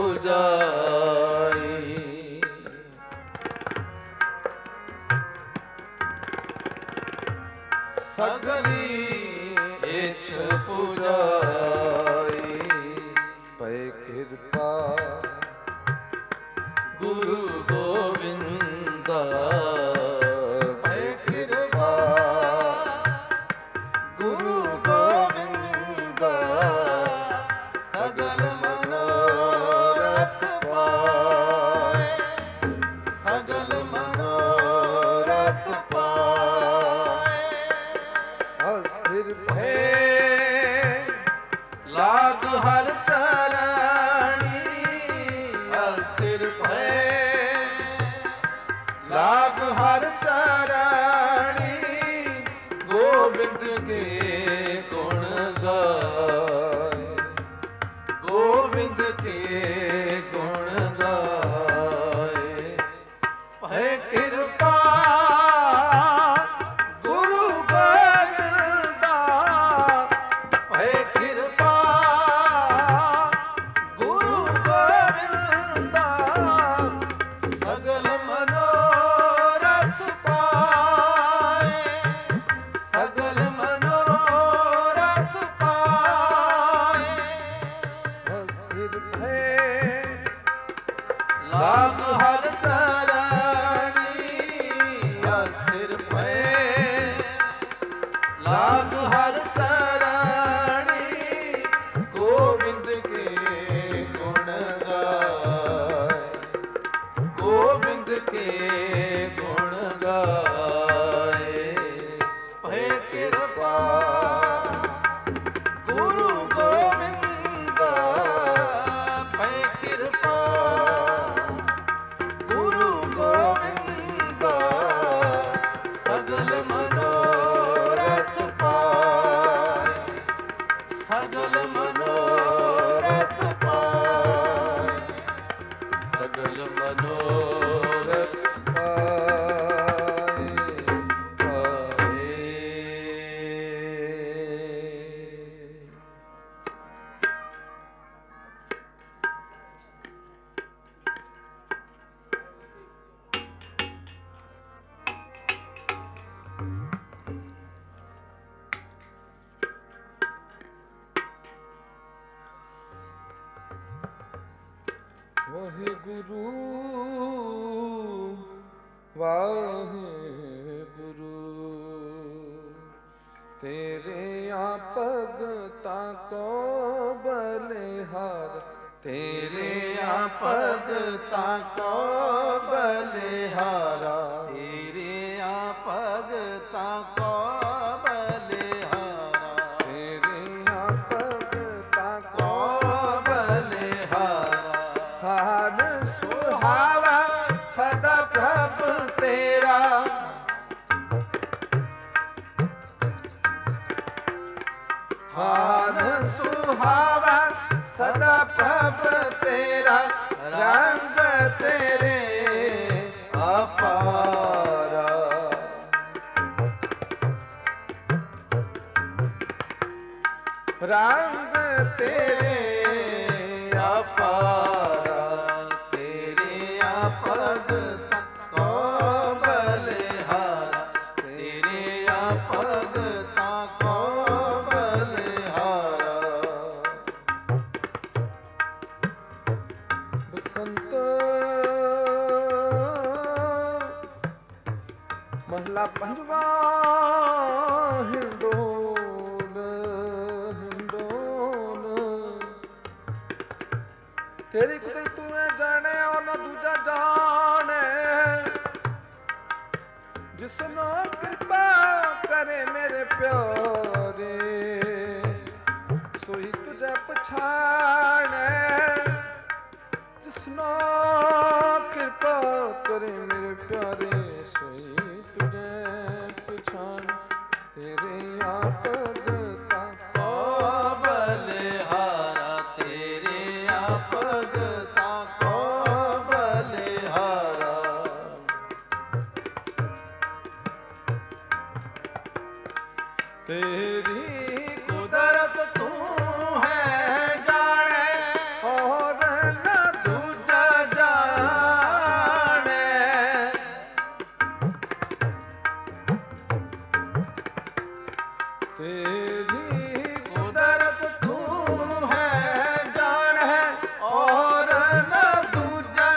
S2: ਪੁਜਾਈ। ਸਗਲੀ ਇਛ ਪੁਜਾਈ।
S1: ਪਏ ਕਿਰਪਾ
S2: ਗੁਰੂ ਗੋਬਿੰਦਾ। ਪਏ ਕਿਰਪਾ ਗੁਰੂ ਗੋਬਿੰਦਾ। ਸਗਲ ਮਨੋਰਥ ਪਾਏ। ਸਗਲ ਮਨੋਰਥ ਪਾਏ।
S1: ਅਸਥਿਰ
S2: ਹੈ ਲਾਗ ਹਰ ਚਰਣੀ। ਅਸਥਿਰ ਭੈ ਲਾਗ ਹਰ ਚਰਣੀ। ਗੋਬਿੰਦ ਕੇ ਗੁਣ ਗਾਏ। ਗੋਬਿੰਦ ਕੇ ਗੁਣ ਗਾਏ। ਭੈ ਕਿਰਪਾ ਗੁਰੂ ਗੋਬਿੰਦਾ। ਭੈ ਕਿਰਪਾ ਗੁਰੂ ਗੋਬਿੰਦਾ। ਸਗਲ ਮਨੋਰਥ ਪਾਏ। ਸਗਲ ਮਨੋਰਥ ਪਾਏ।
S1: ਅਸਥਿਰ ਭੈ
S2: ਲਾਗ ਹਰ ਚਰਣੀ। ਅਸਥਿਰ ਭੈ ਲਾਗ ਹਰ ਚਰਣੀ। ਗੋਬਿੰਦ ਕੇ ਗੁਣ ਗਾਏ। ਗੋਬਿੰਦ ਕੇ ਗੁਣ ਗਾਏ। ਭੈ ਕਿਰਪਾ ਗੁਰੂ ਗੋਬਿੰਦਾ। ਭੈ ਕਿਰਪਾ ਗੁਰੂ ਗੋਬਿੰਦਾ। ਸਗਲ ਮਨੋਰਥ ਪਾਏ। ਸਗਲ ਮਨੋਰਥ ਪਾਏ। ਸਗਲ ਮਨੋਰਥ
S1: ਪਾਏ ਪਾਏ। ਵਾਹਿਗੁਰੂ ਵਾਹਿਗੁਰੂ। ਤੇਰੇ ਭਗਤਾਂ ਕੋ ਬਲਿਹਾਰ।
S2: ਤੇਰੇ ਆ ਭਗਤਾਂ ਕੋ ਬਲਿਹਾਰਾ। ਤੇਰੇ ਆ ਭਗਤਾਂ ਕੋ ਬਲਿਹਾਰਾ।
S1: ਤੇਰੇ ਭਗਤਾਂ
S2: ਕੋ ਬਲਿਹਾਰਾ।
S1: ਖਾਨ
S2: ਸੁਹਾਵਾ ਸਦਾ ਪ੍ਰਭ ਤੇਰਾ। ਖਾਨ ਸੁਹਾਵਾ ਸਦਾ ਪ੍ਰਭ ਤੇਰਾ। ਰੰਗ ਤੇਰੇ ਅਪਾਰਾ।
S1: ਰੰਗ
S2: ਤੇਰੇ ਅਪਾਰਾ। ਤੇਰੇ ਆ ਭਗਤਾਂ ਕੋ ਬਲਿਹਾਰਾ। ਤੇਰੇ ਆ ਭਗਤਾਂ ਕੋ ਬਲਿਹਾਰਾ।
S1: ਬਸੰਤ ਮਹਲਾ ਪੰਜਵਾ। ਹਿੰਡੋਲ ਹਿੰਡੋਲ। ਤੇਰੀ ਕੁਦਰਤ ਤੂੰ ਐ ਜਾਣੇ ਉਹ ਨਾ ਦੂਜਾ ਜਾਣੇ। ਜਿਸਨੋ ਕਿਰਪਾ ਕਰੇ ਮੇਰੇ ਪਿਆਰੇ ਸੋਈ ਤੁਝੇ ਪਛਾਣੈ ਜਿਸਨੋ ਕਿਰਪਾ ਕਰੇ ਮੇਰੇ ਪਿਆਰੇ ਸੋਈ ਤੁਝੇ ਪਛਾਣ ਤੇਰੇ ਆਪ ਭਗਤਾ
S2: ਕੋ ਬਲਿਹਾਰਾ ਤੇਰੇ ਆਪ ਭਗਤਾ ਕੋ ਬਲਿਹਾਰਾ
S1: ਤੇਰੀ
S2: ਕੁਦਰਤ ਤੂੰ ਹੈ ਜਾਣੈ
S1: ਔਰ ਨਾ
S2: ਦੂਜਾ ਜਾਣੈ
S1: ਤੇਰੀ
S2: ਕੁਦਰਤ ਤੂੰ ਹੈ ਜਾਣੈ ਔਰ ਨਾ ਦੂਜਾ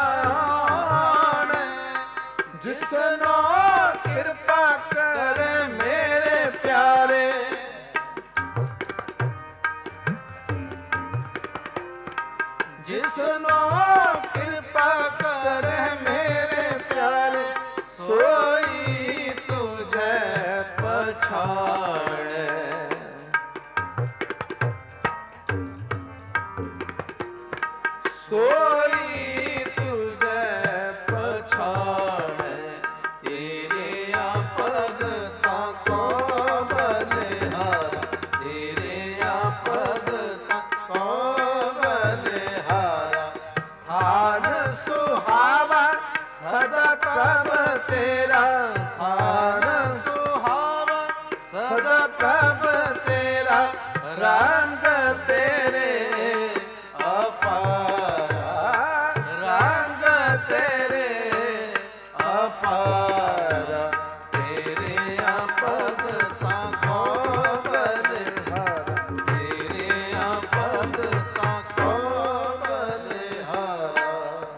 S2: ਜਾਣੈ
S1: ਜਿਸਨੋ
S2: ਕਿਰਪਾ ਕਰੇ ਮੇਰੇ ਪਿਆਰੇ ਜਿਸਨੋ ਕਿਰਪਾ ਕਰੇ ਮੇਰੇ ਪਿਆਰੇ ਸੋਈ ਤੁਝੇ ਪਛਾਣੈ ਸੋਈ ਤੁਝੇ ਪਛਾਣੈ ਤੇਰੇ ਆ ਭਗਤਾਂ ਕੋ ਬਲਿਹਾਰਾ ਤੇਰੇ ਆ ਭਗਤਾਂ ਕੋ ਬਲਿਹਾਰਾ ਹਾਨ ਸੁਹਾਵਾ ਸਦਾ ਪ੍ਰਭ ਤੇਰਾ ਹਾਨ ਸੁਹਾਵਾ ਸਦਾ ਪ੍ਰਭ ਤੇਰਾ ਰੰਗ ਤੇਰੇ ਅਪਾਰਾ ਰੰਗ ਤੇਰੇ ਅਪਾਰਾ ਤੇਰੇ ਆ ਭਗਤਾਂ ਕੋ ਬਲਿਹਾਰਾ ਤੇਰੇ ਆ ਭਗਤਾਂ ਕੋ ਬਲਿਹਾਰਾ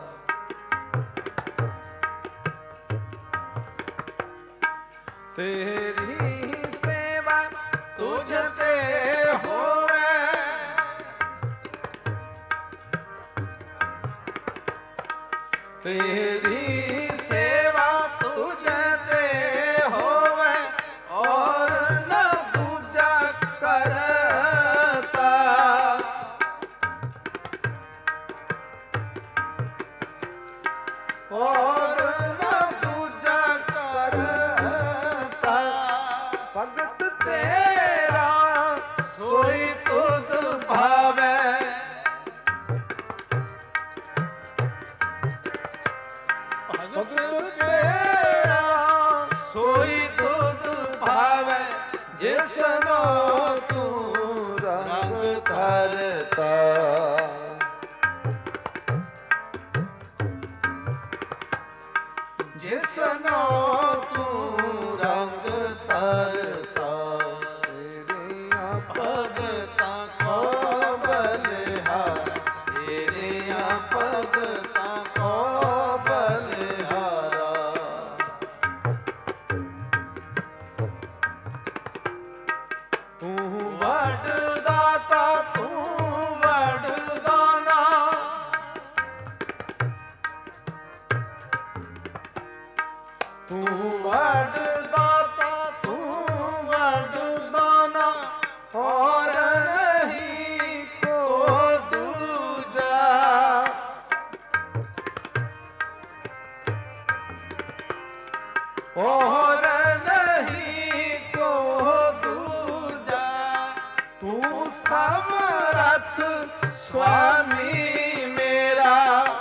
S1: ਤੇਰੀ ਸੇਵਾ
S2: ਤੁਝ ਤੇ ਹੋਵੇ ਤੇਰੀ ਸੇਵਾ ਤੁਝ ਤੇ ਹੋਵੇ ਔਰ ਨਾ ਦੂਜਾ ਕਰਤਾ ਔਰ ਨਾ ਦੂਜਾ ਕਰਤਾ
S1: ਭਗਤ ਤੇਰਾ
S2: ਸੋਈ ਤੁਧ ਭਾਵੈ ਭਗਤ ਤੇਰਾ ਸੋਈ ਤੁਧ ਭਾਵੈ ਜਿਸਨੋ ਤੂੰ ਰੰਗ ਧਰਤਾ ਜਿਸਨੋ ਤੂੰ ਰੰਗ ਧਰਤਾ
S1: ਤੇਰੇ ਆਪ
S2: ਭਗਤਾਂ ਕੋ ਬਲਿਹਾਰਾ ਤੇਰੇ ਆ ਭਗਤਾਂ ਕੋ ਬਲਿਹਾਰਾ
S1: ਤੂੰ
S2: ਵੱਡ ਦਾਤਾ ਤੂੰ ਵੱਡ ਦਾਨਾ ਤੂੰ ਵੱਡ ਦਾਤਾ ਤੂੰ ਵੱਡ ਦਾਨਾ ਹੋਰ ਨਹੀਂ ਕੋ ਦੂਜਾ ਹੋਰ ਨਹੀਂ ਕੋ ਦੂਜਾ ਤੂੰ ਸਮਰਥ ਸੁਆਮੀ ਮੇਰਾ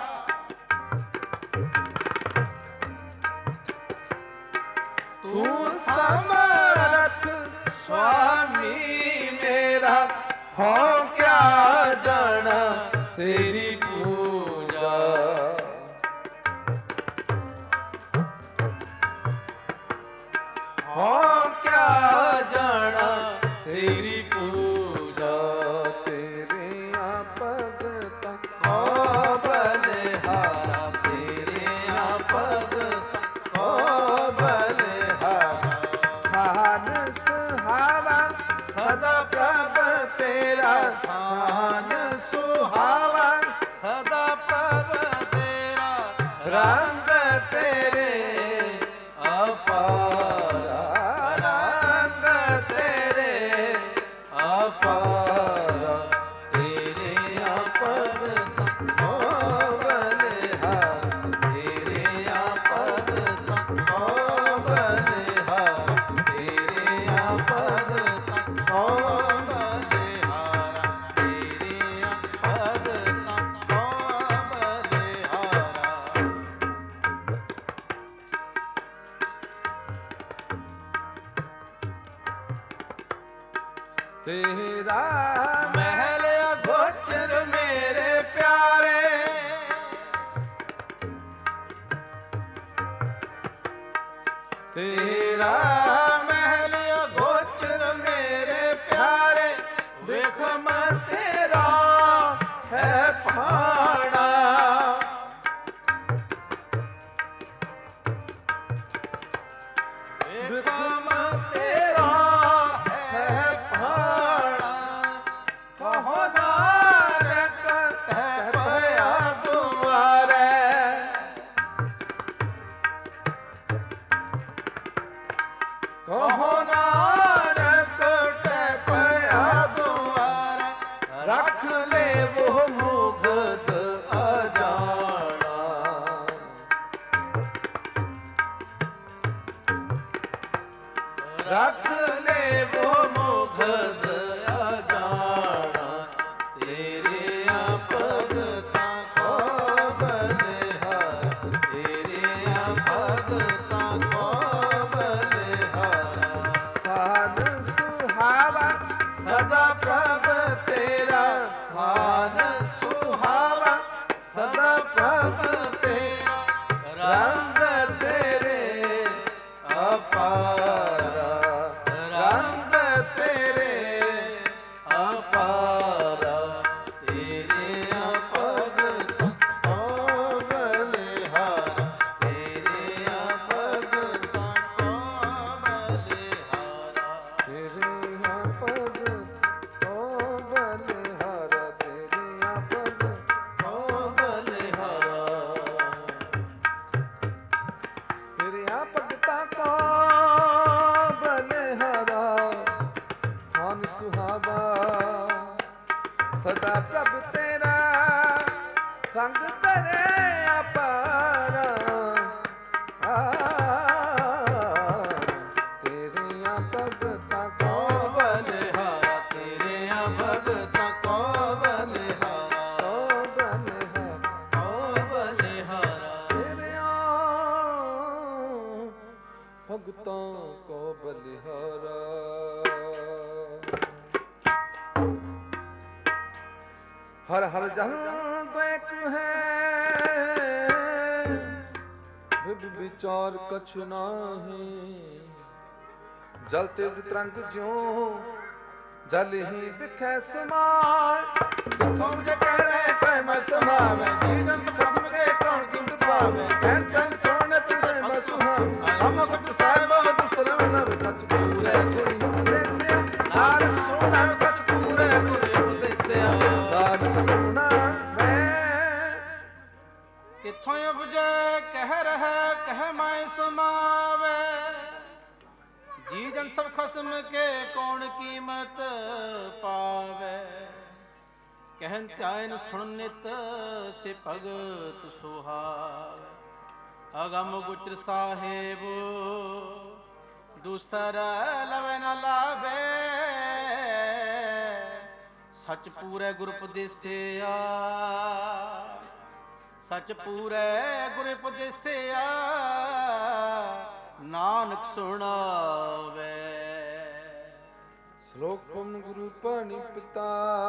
S2: ਤੂੰ ਸਮਰਥ ਸੁਆਮੀ ਮੇਰਾ ਹੋ ਕਿਆ ਜਾਣਾ ਤੇਰੀ ਪੂਜਾ ਹੋ ਕਿਆ ਜਾਣਾ ਤੇਰੀ ਪੂਜਾ
S1: ਤੇਰੇ ਆ ਭਗਤਾਂ
S2: ਕੋ ਬਲਿਹਾਰਾ ਤੇਰੇ ਆ ਭਗਤਾਂ ਕੋ ਬਲਿਹਾਰਾ
S1: ਖਾਨ ਸੁਹਾਵਾ
S2: ਸਦਾ ਪ੍ਰਭ ਤੇਰਾ ਥਾਨ ਸੁਹਾਵਾ ਸਦਾ ਪ੍ਰਭ ਤੇਰਾ ਰੰਗ ਤੇਰੇ ਆਪਾ
S1: ਤੇਰਾ
S2: ਮਹਿਲ ਅਗੋਚਰ ਮੇਰੇ ਪਿਆਰੇ,
S1: ਤੇਰਾ
S2: ਮਹਿਲ ਅਗੋਚਰ ਮੇਰੇ ਪਿਆਰੇ, ਵੇਖਮ ਤੇਰਾ ਹੈ ਭਾਣਾ। ਵੇਖਮ ਤੇਰਾ ਹੈ ਭਾਣਾ, ਕਹੋ ਨਾਨਕ ਹੈ ਭਇਆ ਦੁਆਰੇ। ਕਹੋ ਨਾਨਕ ਟੈ ਭਇਆ ਦੁਆਰੇ, ਰੱਖ ਲੈ ਉਹ ਮੁਗਧ ਅਜਾਣਾ। ਰੱਖ ਲੈ ਉਹ ਮੁਗਧ ਅਜਾਣਾ, ਤੇਰਿਆਂ ਭਗਤਾਂ ਕੋ ਬਲਿਹਾਰ, ਤੇਰਿਆਂ ਭਗਤਾਂ ਕੋ ਬਲਿਹਾਰਾ।
S1: ਧਨ ਸੁਹਾਵਾ
S2: ਸਦਾ ਪ੍ਰਭ ਤੇਰਾ, ਧਨ ਸੁਹਾਵਾ ਸਦਾ ਪ੍ਰਭ ਤੇਰਾ, ਰੰਗ ਤੇਰੇ ਅਪਾਰਾ, ਰੰਗ ਤੇਰੇ ਅਪਾਰਾ। ਤੇਰਿਆਂ ਭਗਤਾਂ ਕੋ ਬਲਿਹਾਰਾ, ਤੇਰਿਆਂ ਭਗਤਾਂ ਕੋ ਬਲਿਹਾਰਾ।
S1: ਤੇਰੀਆਂ ਭਗਤ ਓ ਬਲਿਹਾਰਾ, ਤੇਰੀਆਂ ਭਗਤ
S2: ਕੋ ਬਲਿਹਾਰਾ।
S1: ਤੇਰੀਆਂ ਭਗਤਾਂ ਕੋ ਬਲਿਹਾਰਾ। ਧਨ ਸੁਹਾਵਾ ਸਦਾ ਪ੍ਰਭ ਤੇਰਾ, ਰੰਗ ਤੇਰੇ ਅਪਾਰਾ। ਤੇਰੀਆਂ ਭਗਤਾਂ
S2: ਕੋ
S1: ਕੋ
S2: ਬਲਿਹਾਰਾ, ਤੇਰਿਆਂ ਭਗਤਾਂ ਕੋ ਬਲਿਹਾਰਾ,
S1: ਓ ਬਲਿਹਾਰਾ।
S2: ਕੋ ਬਲਿਹਾਰਾ।
S1: ਤੇਰਿਆਂ ਭਗਤਾਂ ਕੋ ਬਲਿਹਾਰਾ। ਹਰ ਹਰ ਜਨ ਤੋਂ ਇੱਕ ਹੈ, ਵਿਭ ਵਿਚਾਰ ਕਛ ਨਾਹੀ। ਜਲ ਤੇ ਤਰੰਗ ਜਿਉ ਜਲ ਹੀ ਵਿਖੈ ਸਮਾਏ।
S2: ਕਿਥੋਂ ਜੇ ਕਹਿ ਕਹਿ ਮੈਂ ਸਮਾਵੇ, ਜੀਵਨ ਖਸਮ ਕੇ ਕੌਣ ਕਿੰਦ ਪਾਵੇ। ਕਹਿਣ ਕਹਿਣ ਸੁਣ ਤਿਸੈ ਮੈਂ ਸੁਹਾਵੇ, ਹਮ ਗੁਤ ਸਾਹਿਬ ਦੁਸਰ ਨਵ ਸਚ ਪੂਰੇ ਗੁਰੂ ਉਪਦੇਸਿਆ। ਨਾਨਕ ਸੁਣਾ ਸਚ ਪੂਰੇ ਗੁਰੂ ਉਪਦੇਸਿਆ।
S1: ਨਾਨਕ ਸੁਣਾ ਮੈਂ
S2: ਕਿਥੋਂ ਉਪਜੈ ਕਹਿ ਰਹਿ ਕਹਿ ਮੈਂ ਸਮਾਵੇ। ਜੀ ਜਨ ਸਭ ਖਸਮ ਕੇ ਕੌਣ ਕੀਮਤ ਪਾਵੇ। ਕਹਿਨ ਧਿਆਨ ਸੁਣ ਨਿਤ ਸੇ ਭਗਤ ਸੁਹਾਵੇ। ਅਗਮ ਗੁਚਰ ਸਾਹਿਬ ਦੂਸਰ ਲਵੇ ਨ ਲਾਵੇ। ਸਚ ਪੂਰੇ ਗੁਰ ਉਪਦੇਸਿਆ, ਸਚ ਪੂਰੇ ਗੁਰ ਉਪਦੇਸਿਆ। ਨਾਨਕ ਸੁਣਾਵੇ।
S1: ਸ਼ਲੋਕ ਪਵਨ ਗੁਰੂ ਪਾਣੀ ਪਿਤਾ,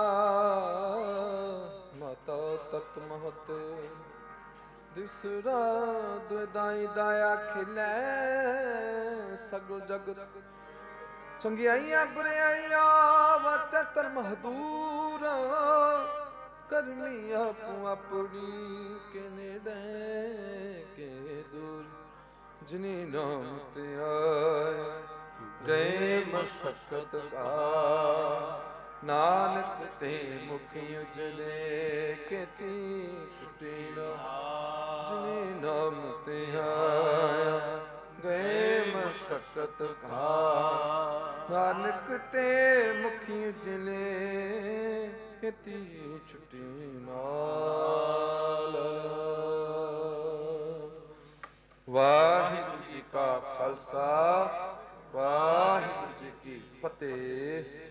S1: ਮਾਤਾ ਤਤ ਮਹਤ। ਦਿਸਰਾ ਦੁਇਦਾਈ ਦਾਇਆ ਖਿਲੇ, ਸਗਲ ਜਗਤ ਚੰਗਿਆਈਆਂ ਬੁਰਿਆਈਆਂ ਵਾਚਾ ਧਰਮ ਹਦੂਰ। ਕਰਮੀ ਆਪੋ ਆਪਣੀ ਕੇ ਨੇੜੇ ਕੇ ਦੂਰ। ਜਿਨੇ ਨਾਮ ਤੇ ਆਇਆ ਗਏ ਮਸਕਤ ਕਾ। ਨਾਨਕ ਤੇ ਮੁਖੀ ਉਜਲੇ ਕੀਤੀ ਟੁੱਟੀ ਨਾ। ਜਿਨੇ ਨਾਮ ਤੇ ਆਇਆ ਗਏ ਮਸਕਤ ਕਾ। ਨਾਨਕ ਤੇ ਮੁਖੀ ਉਜਲੇ ਕੀਤੀ ਛੁੱਟੀ ਨਾਲ। ਵਾਹਿਗੁਰੂ ਜੀ ਕਾ ਖਾਲਸਾ, ਵਾਹਿਗੁਰੂ ਜੀ ਕੀ ਫਤਿਹ।